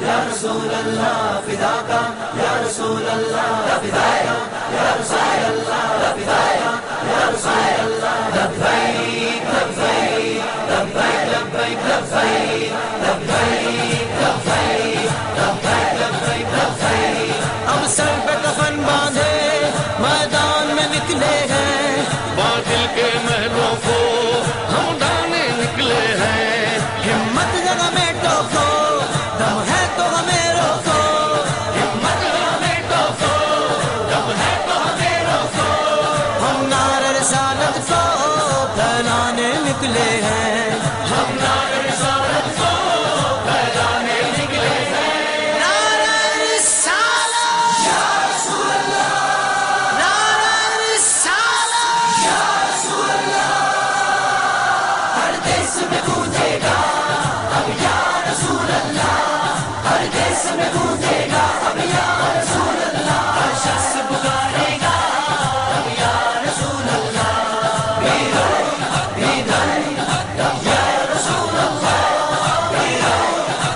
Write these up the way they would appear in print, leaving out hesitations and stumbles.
یا رسول اللہ فداکا یا رسول اللہ فداکا یا رسول اللہ فداکا یا رسول اللہ لبیک لبیک لبیک لبیک لبیک لبیک لبیک لبیک لبیک لبیک اب سر پہ کفن باندھے میدان میں نکلے ہیں باطل کے محلوں کو ہم ڈھانے نکلے ہیں ہمت جگہ میں ٹوکو دم ہے تو ہمیں روکو ہمت جگہ میں ٹوکو دم ہے تو ہمیں روکو ہم نعرہ رسالت کو پھیلانے نکلے ہیں ہم نعرہ رسالت کو پھیلانے نکلے ہیں نعرہ رسالت یا رسول اللہ نعرہ رسالت یا رسول اللہ ہر دیس میں گونجے گا اب یا رسول اللہ ہر دیس میں گونجے گا اب یا رسول اللہ ہر شخص پکارے گا اب یا رسول اللہ بیدار بیدار یا رسول اللہ بیدار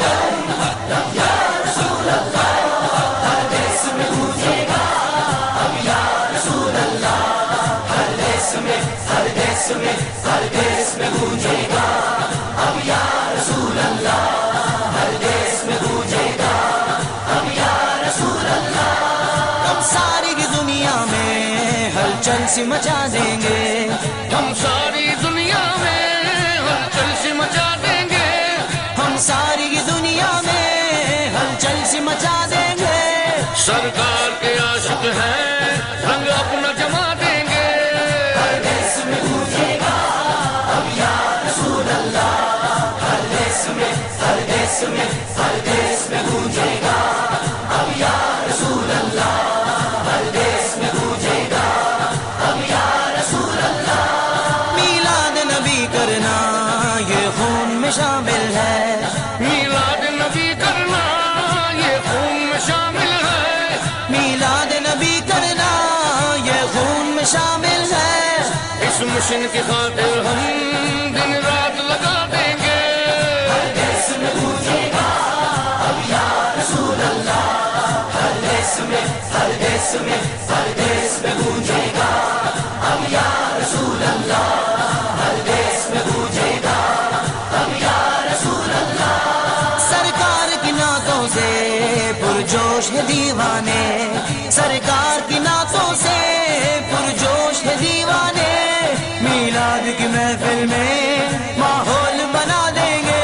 بیدار یا رسول اللہ ہر دیس میں گونجے گا اب یا رسول اللہ ہر دیس میں ہر دیس میں ہر دیس میں گونجے گا اب یا رسول اللہ ہر دیس میں گونجے گا اب یا رسول اللہ ہم ساری دنیا میں ہلچل سی مچا دیں گے ہم ساری دنیا میں ہلچل سی مچا دیں گے ہم ساری دنیا میں ہلچل سی مچا دیں گے سرکار کے عاشق ہیں رنگ اپنا جما دیں گے ہر دیس میں گونجے گا اب یا رسول اللہ ہر دیس میں ہر دیس میں ہر دیس میں گونجے گا اب یا رسول اللہ ہر دیس میں گونجے گا اب یا رسول اللہ میلاد نبی کرنا یہ خون میں شامل ہے میلاد نبی کرنا یہ خون میں شامل ہے میلاد نبی کرنا یہ خون میں شامل ہے اس مشن کی خاطر ہم دن رات لگا دیں گے ہر دیس میں گونجے گا اب یا رسول اللہ ہر دیس میں ہر دیس میں ہر دیس میں گونجے گا اب یا رسول اللہ ہر دیس میں گونجے گا اب یا رسول اللہ سرکار کی نعتوں سے پرجوش ہے دیوانے سرکار کی نعتوں سے پرجوش ہے دیوانے میلاد کی محفل میں ماحول بنا دیں گے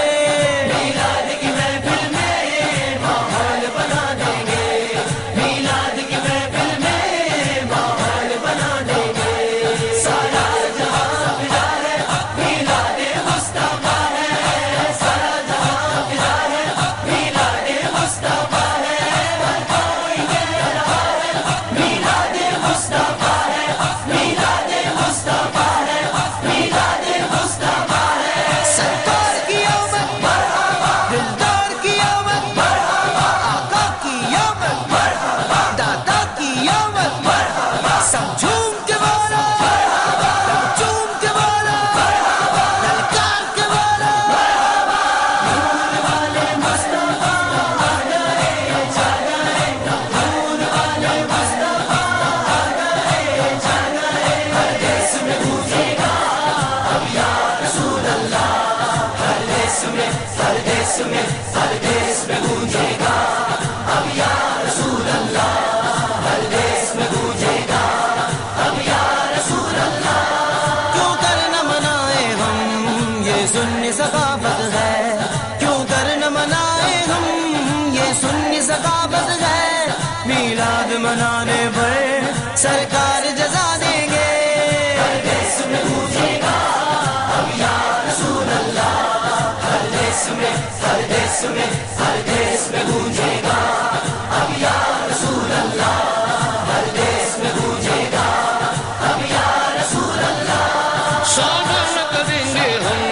میلاد کی محفل میں ماحول بنا دیں گے میلاد کی محفل میں ماحول بنا دیں گے سارا جہاں فدا ہے میلاد مصطفیٰ ہے سارا جہاں فدا ہے میلاد مصطفیٰ ہے ہر کوئی کہہ رہا ہے میلاد مصطفیٰ ہے میلاد مصطفیٰ ہے میلاد مصطفیٰ ہے سرکار کی آمد مرحبا دلدار کی آمد مرحبا آقا کی آمد مرحبا دادا کی آمد مرحبا سب جھوم کے بولا مرحبا جھوم کے بولا مرحبا للکار کے بولا مرحبا نور والے مصطفیٰ آ گئے جا گئے نور والے مصطفیٰ آ گئے جا گئے ہر دیس میں گونجے گا اب یا رسول اللہ ہر دیس میں ہر دیس میں ہر دیس میں گونجے گا اب یا رسول اللہ ہر دیس میں گونجے گا اب یا رسول اللہ کیوں کر نہ منائے ہم یہ سنی ثقافت ہے کیوں کر نہ منائے ہم یہ سنی ثقافت ہے میلاد منانے پر سرکار جزا دیں گے ہر دیس میں گونجے گا اب یا رسول اللہ ہر دیس میں ہر دیس میں ہر دیس میں گونجے گا اب یا رسول اللہ ہر دیس میں گونجے گا اب یا رسول اللہ سودا نہ کریں گے ہم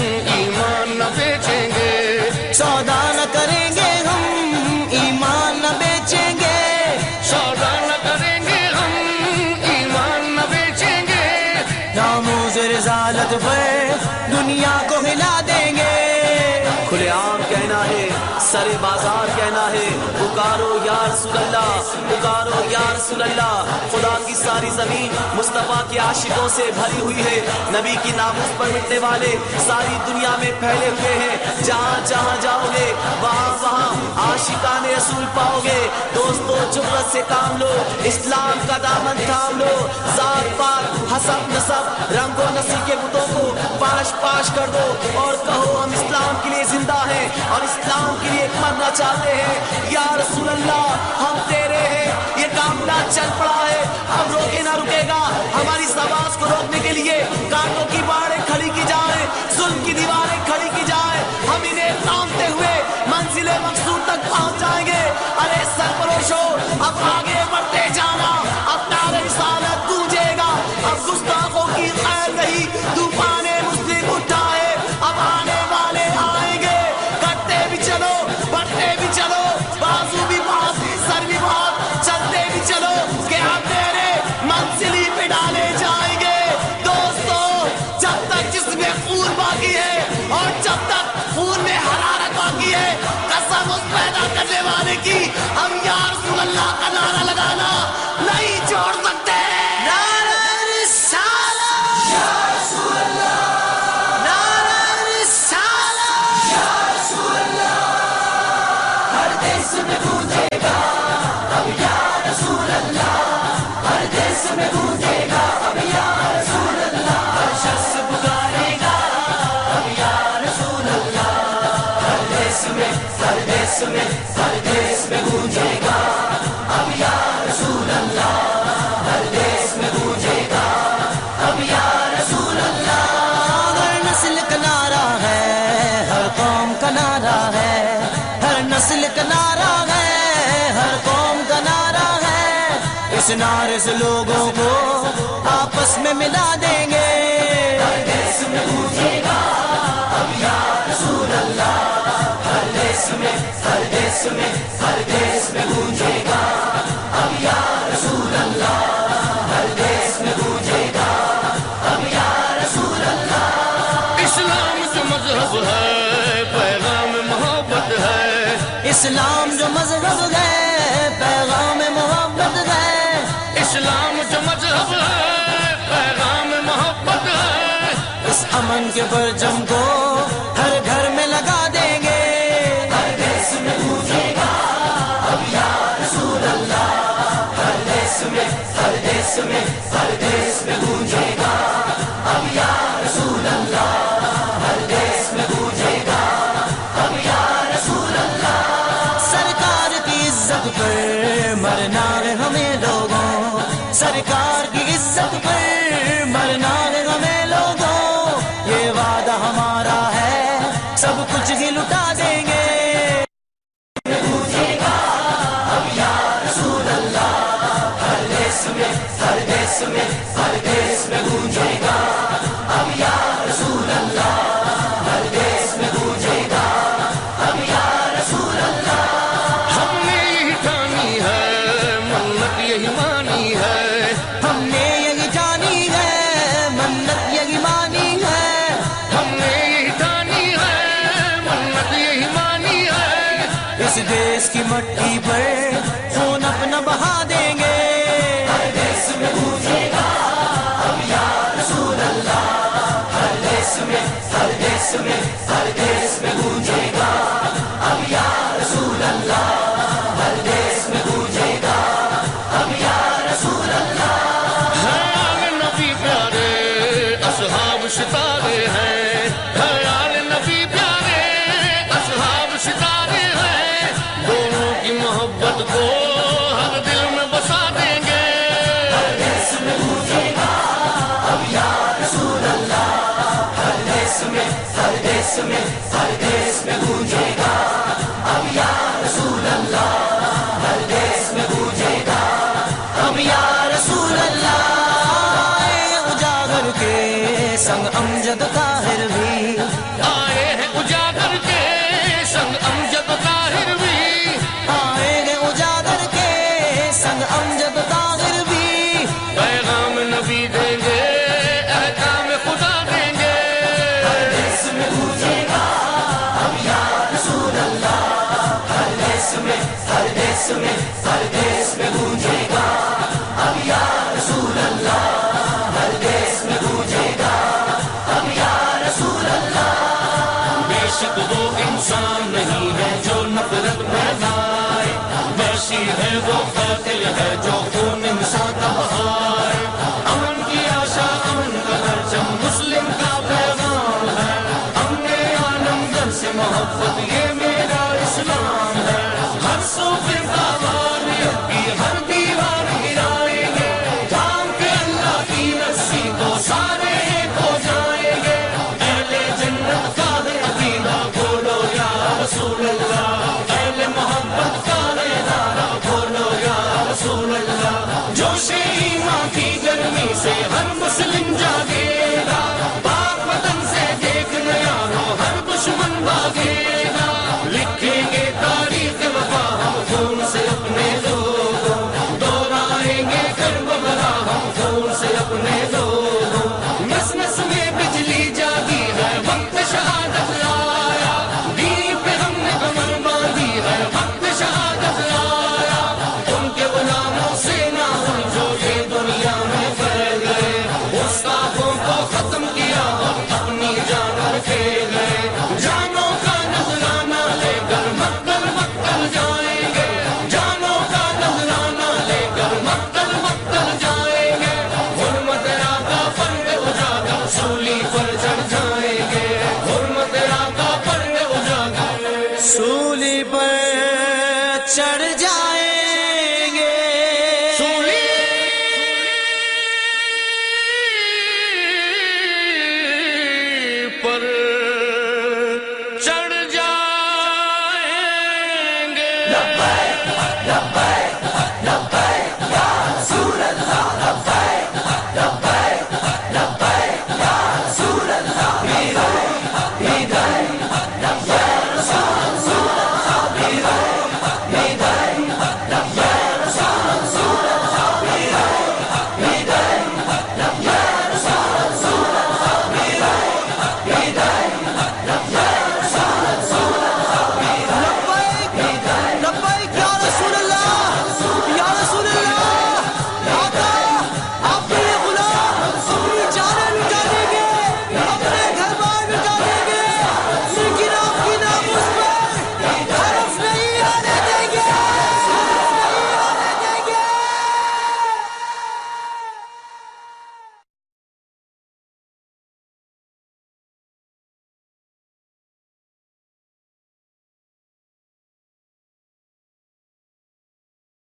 ایمان نہ بیچیں گے سودا نہ کریں گے ہم ایمان نہ بیچیں گے سودا نہ کریں گے ہم ایمان نہ بیچیں گے ناموز رسالت پر دنیا کو ہلا دیں گے کھلے عام کہنا ہے سر بازار کہنا ہے پکارو یا رسول اللہ، پکارو یا رسول اللہ۔ خدا کی ساری زمین مصطفیٰ کے عاشقوں سے بھری ہوئی ہے، نبی کی ناموس پر مٹنے والے ساری دنیا میں پھیلے ہوئے ہیں، جہاں جہاں جاؤ گے وہاں وہاں عاشقان رسول پاؤ گے۔ دوستو جرأت سے کام لو، اسلام کا دامن تھام لو، ذات پات حسب نسب رنگ و نسل کے بتوں کو پاش پاش کر دو اور کہو ہم اسلام کے لیے زندہ ہیں اور اسلام کے لیے مرنا چاہتے ہیں۔ یا رسول اللہ ہم تیرے ہیں، یہ قافلہ چل پڑا ہے، اب روکے نہ رکے گا۔ ہماری اس آواز کو روکنے کے لیے کانٹوں کی باڑیں کھڑی کی جائیں، ظلم کی دیواریں کھڑی کی جائیں، ہم انہیں تامتے ہوئے منزل مقصود تک پہنچ جائیں گے۔ ارے سرپروشو اب آگے بڑھتے جانا، اب نعرہ رسالت گونجے گا، اب گستاخوں کی خیر نہیں، طوفان مسلم اٹھا ہے، اب آنے والے آئیں گے۔ کرتے بھی چلو بڑھتے بھی چلو، بازو بھی بہت سر بھی بہت، چلتے بھی چلو کہ ہم میرے منزلی پہ ڈالے جائیں گے۔ دوستو جب تک جسم میں خون باقی ہے اور جب تک خون میں حرارت باقی ہے، قسم اس پیدا کرنے والے کی ہم یا رسول اللہ کا نعرہ لگانا نہیں چھوڑ سکتے۔ نسل کا نعرہ ہے، ہر قوم کا نعرہ ہے، اس نعرے سے لوگوں کو آپس میں ملا دیں گے۔ ہر دیس میں گونجے گا اب یا رسول اللہ، ہر دیس میں ہر دیس میں ہر دیس میں گونجے گا اب یا رسول اللہ، ہر دیس میں گونجے گا اب یا رسول اللہ۔ اسلام جو مذہب ہے پیغام محبت ہے، اسلام جو مذہب ہے پیغام محبت ہے، اسلام جو مذہب ہے پیغام محبت ہے، اس امن کے پرچم کو ہر گھر میں لگا دیں گے۔ ہر دیس میں گونجے گا اب یا رسول اللہ، ہر دیس میں ہر دیس میں ہر دیس میں گونجے گا اب یا رسول اللہ، ہر دیس میں گونجے گا اب یا رسول اللہ۔ سرکار کی عزت پر مرنا ہے ہمیں لوگوں، سرکار کی عزت پر مرنا ہے ہمیں لوگوں، یہ وعدہ ہمارا ہے سب کچھ ہی لٹا دیں گے۔ گونجے گا اب یا رسول اللہ، ہر دیس میں ہر دیس میں ہر دیس میں گونجے گا اب یا رسول اللہ، ہر دیس میں گونجے گا اب یا رسول اللہ۔ ہم نے یہی ٹھانی ہے منت یہی مانی ہے، ہم نے یہی جانی ہے منت یہی مانی ہے، ہم نے یہی ٹھانی ہے منت یہی مانی ہے، اس دیس کی مٹی پر خون اپنا بہا دیں گے۔ ہر دیس میں گونجے گا اب یا رسول اللہ، ہر دیس میں ہر دیس میں ہر دیس میں گونجے گا اب یا رسول اللہ، ہر دیس میں گونجے گا اب یا رسول اللہ۔ خیال نبی پیارے اصحاب ستارے ہیں، خیال نبی پیارے اصحاب ستارے ہیں، دونوں کی محبت کو ہر دل میں بسا دیں گے۔ ہر دیس میں گونجے گا اب یا رسول اللہ، ہر دیس میں ہر دیس میں ہر دیس میں گونجے گا اب یا رسول اللہ، ہر دیس میں گونجے گا اب یا رسول اللہ۔ آئے اجاگر کے سنگ امجد طاہر بھی، آئے ہیں اجاگر کے سنگ امجد طاہر بھی، آئے ہیں اجاگر کے سنگ امجد طاہر بھی، پیغام نبی دیں گے احکام خدا دیں گے۔ ہر دیس میں گونجے گا اب یا رسول اللہ، میں ہر دیس میں ہر دیس میں گونجے گا اب یا رسول اللہ ہر دیس میں گونجے گا اب یا رسول اللہ بے شک وہ انسان نہیں ہے جو نفرت پھیلائے وحشی ہے وہ قاتل ہے جو خون انسان کا بہائے امن کی آشا امن کا پرچم مسلم کا پیغام ہے امن عالمگیر سے محبت یہ میرا اسلام ہے ہر صوفے کا واریت کی ہر دیوار گرائیں گے تھام کے اللہ کی رسی کو سارے ایک ہو جائیں گے اہل جنت کا ہے عقیدہ بولو یا رسول اللہ اہل محبت کا ہے نعرہ بولو یا رسول اللہ جوش ایمان کی گرمی سے ہر مسلم جاگے گا پاک وطن سے دیکھنے آنو ہر دشمن بھاگے گا لکھیں گے تاریخ وفا ہم خون سے اپنے لوگوں دہرائیں گے کربلا ہم خون سے اپنے لوگوں نس نس میں بجلی جاگی ہے وقت شہادت آیا دین پہ ہم نے کمر باندھی ہے وقت شہادت آیا ان کے غلاموں سے نہ ہم جو یہ دنیا میں پھیل گئے گستاخوں کو ختم کیا اور اپنی جان رکھے گئے جانوں کا نذرانہ لے کر مقتل مقتل جائیں گے جانوں کا نذرانہ لے کر مقتل مقتل جائیں گے حرمت آقا پر اجاگر سولی پر چڑھ جائیں گے حرمت آقا پر اجاگر سولی پر چڑھ جائیں گے سولی پر چڑھ جائیں گے لبیک لبیک لبیک